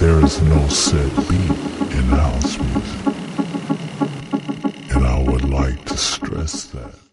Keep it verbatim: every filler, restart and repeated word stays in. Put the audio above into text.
there is no set beat in house music. And I would like to stress that.